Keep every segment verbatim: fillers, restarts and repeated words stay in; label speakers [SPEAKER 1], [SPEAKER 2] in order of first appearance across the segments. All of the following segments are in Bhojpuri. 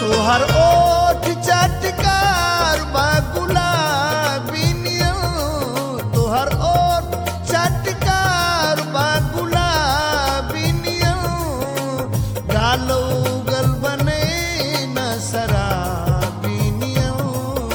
[SPEAKER 1] तोहर ओठ चटकार बा गुलाबी नियन तोहर ओठ चटकार बा गुलाबी नियन गालो गल बने न शराबी नियन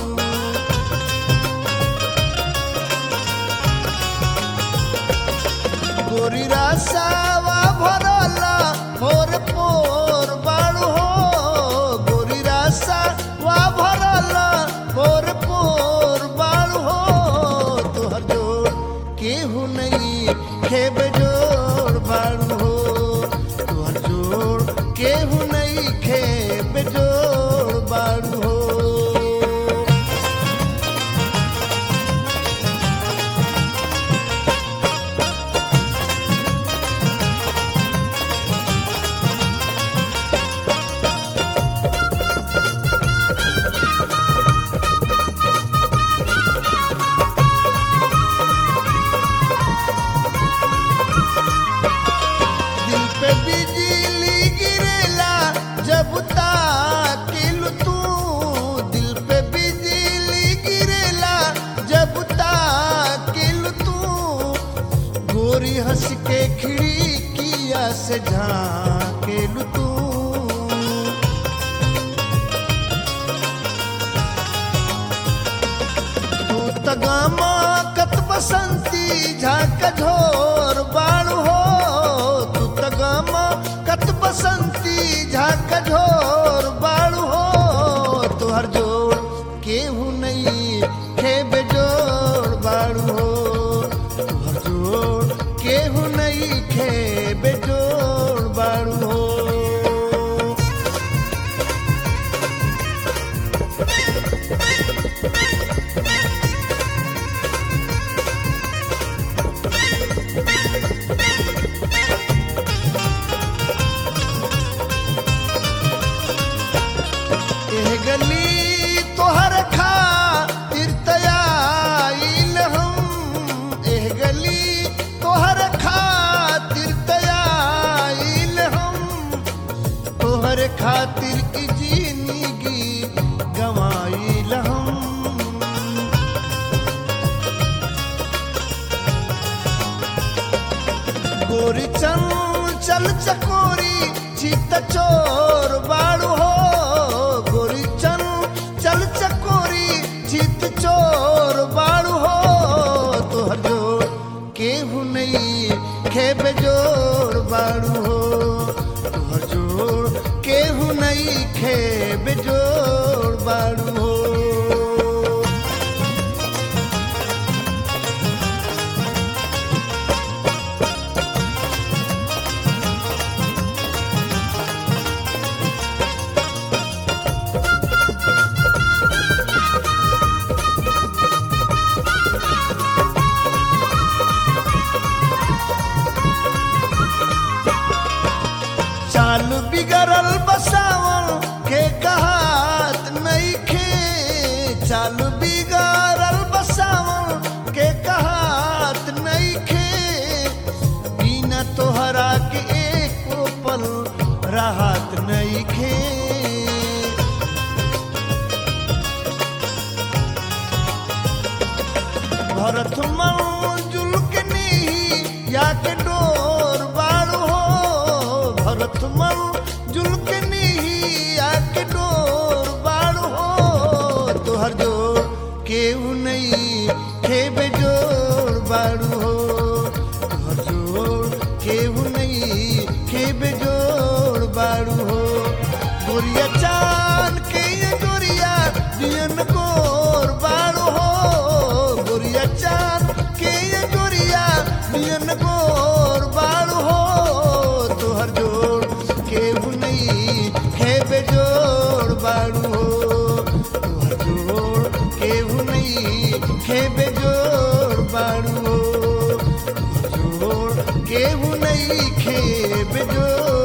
[SPEAKER 1] गोरी रासावा भरला मोर पोर बाड़ू हो गोरी रासावा भरला मोर पोर बाड़ू हो तोहर जोड़ केहू नहीं खेब जोड़ बाड़ू हो तोहर जोड़ केहू नहीं खेब जोड़ बाड़ू हो दिल पे बिजली गिरेला जब ताकिल तू दिल पे बिजली गिरेला जब ताकिल तू गोरी हंस के खिड़किया से झांकेल तू तू तगामा कत बसंती झाक झोर बाड़ू हो तू तगामा कत बसंती झाक झोर बाड़ू हो तोहर जोड़ केहू नहीं खेब जोड़ बाड़ू हो तोहर जोड़ केहू नहीं खेब जोड़ बाड़ू हो एह गली तोहर खातिर तयाइल हम एह गली तोहर खातिर तयाइल हम तोहर खातिर की जिंदगी गंवाइल हम गोरी चंचल चकोरी चित चोर बाड़ू हो गोरी चंचल चकोरी चित चोर बाड़ू हो तोहर जोड़ केहू नहीं खेब जोड़ बाड़ू हो तोहर जोड़ केहू नहीं खेब जोड़ बाड़ू हो चाल बिगड़ल बसावल के कहात नहीं खे चाल बिगड़ल बसावल के कहात नहीं खे बिना तोहरा के एको पल राहत नहीं खे भरत मंजुल के नहीं या के डोर बाड़ू हो भरत मंजुल के नहीं या के डोर बाड़ू हो तोहर जोड़ केहू नहीं खेब जोड़ बाड़ू हो तोहर जोड़ केहू नहीं खेब जोड़ बाड़ू हो गोरिया चांद के ये गोरिया दियन गोर बाड़ू हो गोरिया चांद के ये गोरिया दियन गोर बाड़ू हो तोहर जोड़ केहू नहीं खेब जोड़ बाड़ू हो तोहर जोड़ केहू नहीं खेब जोड़ बाड़ू हो तोहर जोड़ केहू नहीं खेब जोड़